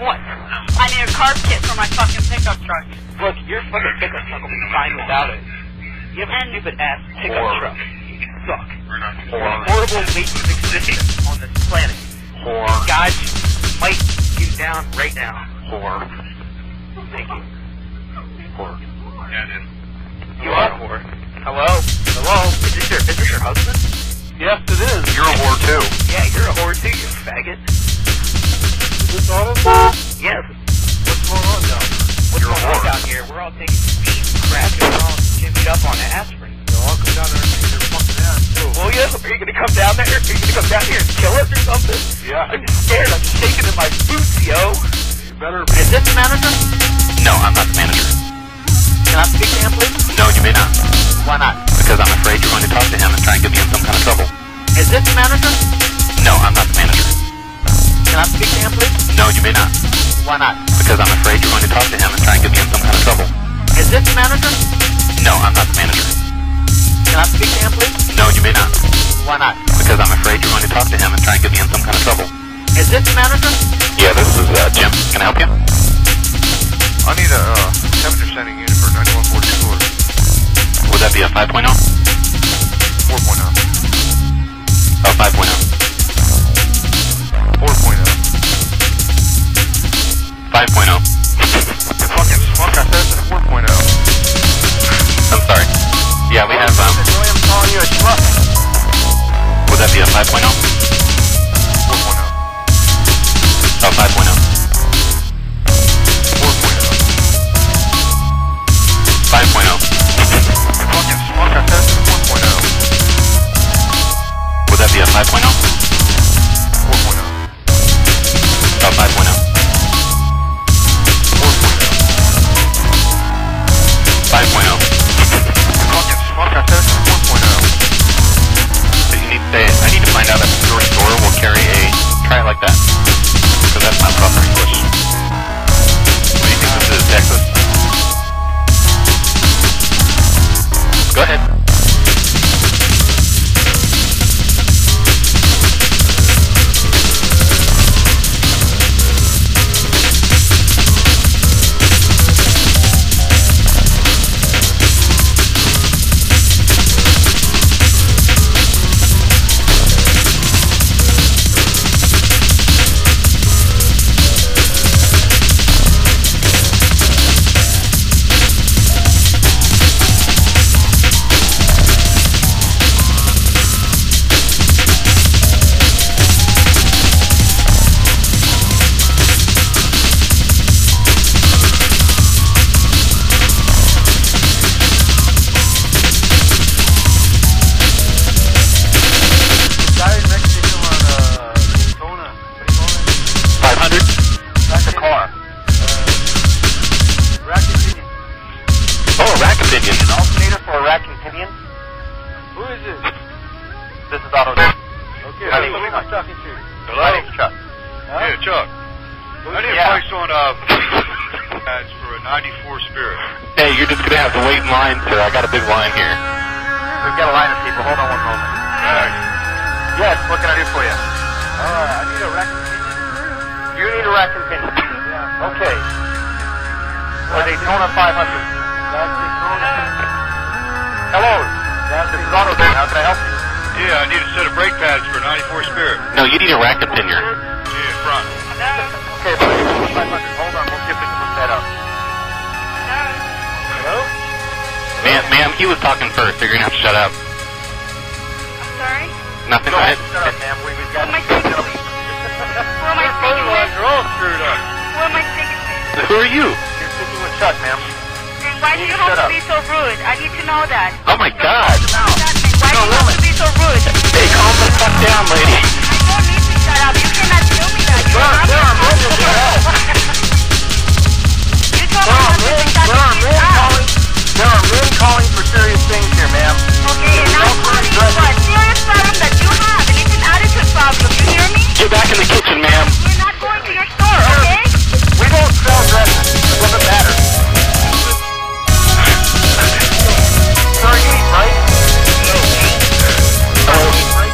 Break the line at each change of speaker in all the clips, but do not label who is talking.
What? I need a carb kit for my fucking pickup truck.
Look, your fucking pickup truck will be fine without it. You have a stupid ass pickup truck. You suck. Horrible waste of existence on this planet. God might you down right now. Thank you.
Yeah, it is.
You are a whore. Hello? Is this your husband?
Yes, it is. You're a whore too.
Yeah, you're a whore too, you faggot.
Is this Autumn?
Yes.
What's going on down here?
What's going on down here? We're all taking speed, crack, and we're all jimmied up on aspirin.
I'll come down there and kick your fucking ass too.
Well, yeah, are you gonna come down there? Are you gonna come down here and kill us or something?
Yeah.
I'm scared. I'm shaking in my boots, yo.
You better.
Is this the manager?
No, I'm not the manager.
Can I speak to him, please?
No, you may not.
Why not?
Because I'm afraid you're going to talk to him and try and get me in some kind of trouble.
Is this the manager?
No, I'm not the manager.
Can I speak to him, please?
No, you may not.
Why not?
Because I'm afraid you're going to talk to him and try and get me in some kind of trouble.
Is this the manager?
No, I'm not the manager.
Can I speak to him, please?
No, you may not.
Why not?
Because I'm afraid you're going to talk to him and try and get me in some kind of trouble.
Is this the manager?
Yeah, this is Jim. Can I help you?
I need a temperature sending unit for 9144.
Would that be a 5.0?
4.0.
Oh, 5.0.
4.0.
5.0.
You fucking schmuck, I said it's a 4.0.
I'm sorry. Yeah, we have,
I'm calling you a schmuck.
would that be a 5.0?
4.0.
Oh, 5.0. 5.0.
You fucking schmuck, I said it's a 4.0.
Would that be a 5.0?
4.0.
Oh, 5.0. 5.0.
You fucking schmuck, I said it's a 4.0.
So you need to say, I need to find out if your store will carry a, try it like that. Because that's not proper English. What do you think this is, Texas? Go ahead.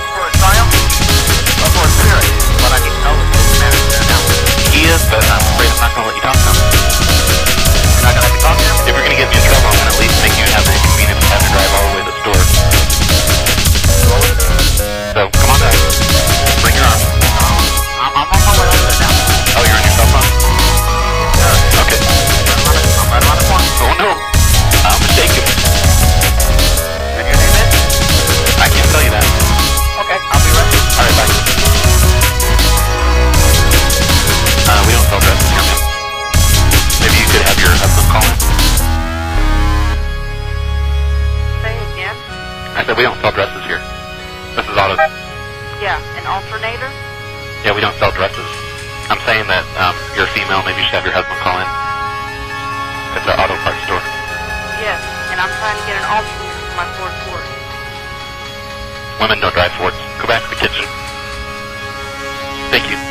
But I'm afraid Yeah, we don't sell dresses. I'm saying that you're a female, maybe you should have your husband call in. It's an auto parts store.
Yes, and I'm trying to get an alternator for my Ford Ford.
Women don't drive Fords. Go back to the kitchen. Thank you.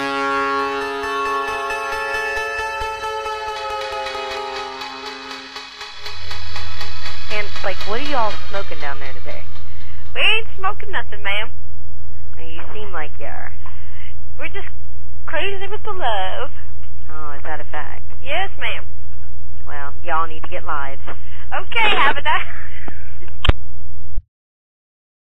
And, like, what are y'all smoking down there today?
We ain't smoking nothing, ma'am.
You seem like you are.
We're just crazy with the love.
Oh, is that a fact?
Yes, ma'am.
Well, y'all need to get lives.
Okay, have a nice...